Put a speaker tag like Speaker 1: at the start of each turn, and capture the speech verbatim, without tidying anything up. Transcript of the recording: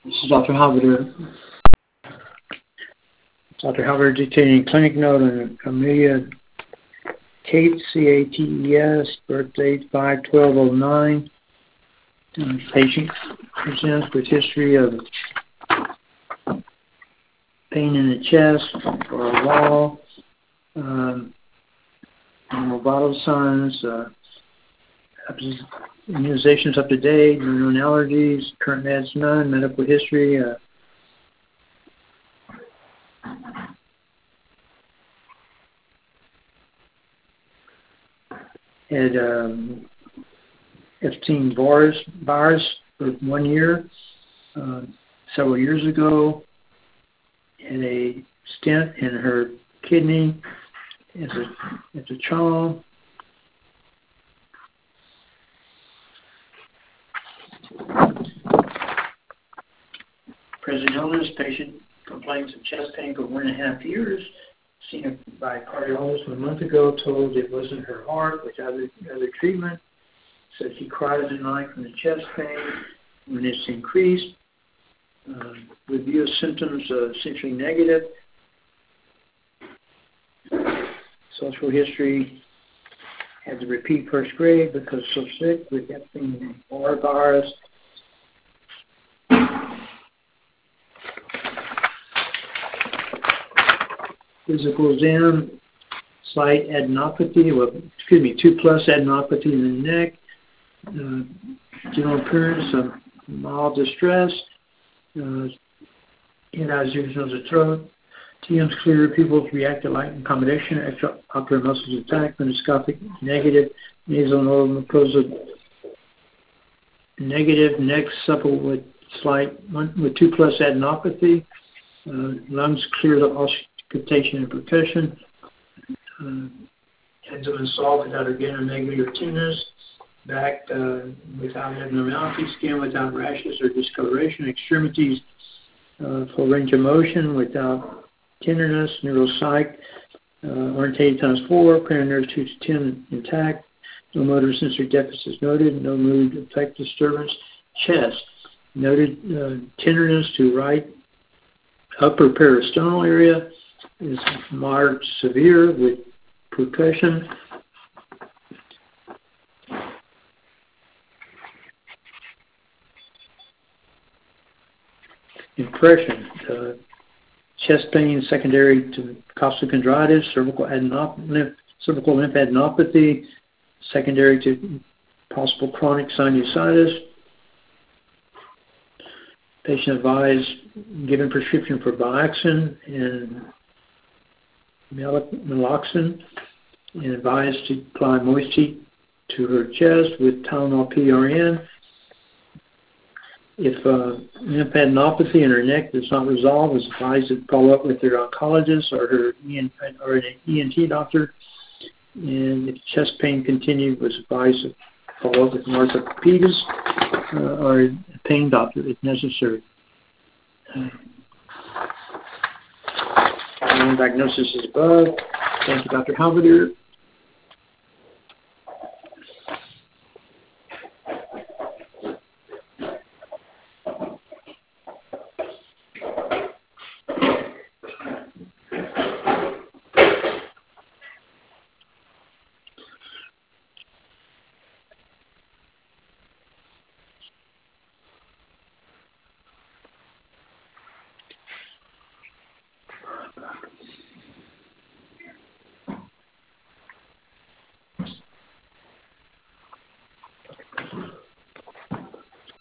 Speaker 1: This is Doctor Halberder. Doctor Halberder dictating clinic note on Amelia Cates, C A T E S, birth date five twelve oh nine. Uh, patient presents with history of pain in the chest or a wall, um, vital signs, uh, immunizations up to date, no known allergies, current meds none, medical history. Uh, had um, Epstein virus, virus for one year, uh, several years ago, had a stent in her kidney as a, as a child. Present illness, patient complains of chest pain for one and a half years, seen by a cardiologist a month ago, told it wasn't her heart with other, other treatment. Said she cried at night from the chest pain when it's increased. Uh, review of symptoms uh, essentially negative. Social history had to repeat first grade because so sick with Epstein virus. Physical exam, slight adenopathy, well, excuse me, two plus adenopathy in the neck. Uh, general appearance of mild distress. Uh, Inhalation of the throat. T Ms clear, pupils react to light accommodation, extraocular muscles attack, endoscopic negative, nasal and oral mucosa negative, neck supple with slight one, with two plus adenopathy, uh, lungs clear to auscultation and percussion, uh, abdomen soft without organomegaly or tenderness, back uh, without abnormality, skin without rashes or discoloration, extremities uh, full range of motion without tenderness, neuropsych, uh, orientated times four, cranial nerves two to ten intact, no motor sensory deficits noted, no mood affect disturbance, chest, noted uh, tenderness to right upper peristernal area is moderate to severe with percussion. Impression, uh, chest pain secondary to costochondritis, cervical, adenop- lymph, cervical lymphadenopathy, secondary to possible chronic sinusitis. Patient advised given prescription for Viaxin and Meloxin and advised to apply moist heat to her chest with Tylenol P R N. If uh, lymphadenopathy in her neck does not resolve, is advised to follow up with her oncologist or her E N, or an E N T doctor. And if chest pain continued, was advised to follow up with an orthopedist uh, or a pain doctor if necessary. Uh, diagnosis is above. Thank you, Doctor Halberder.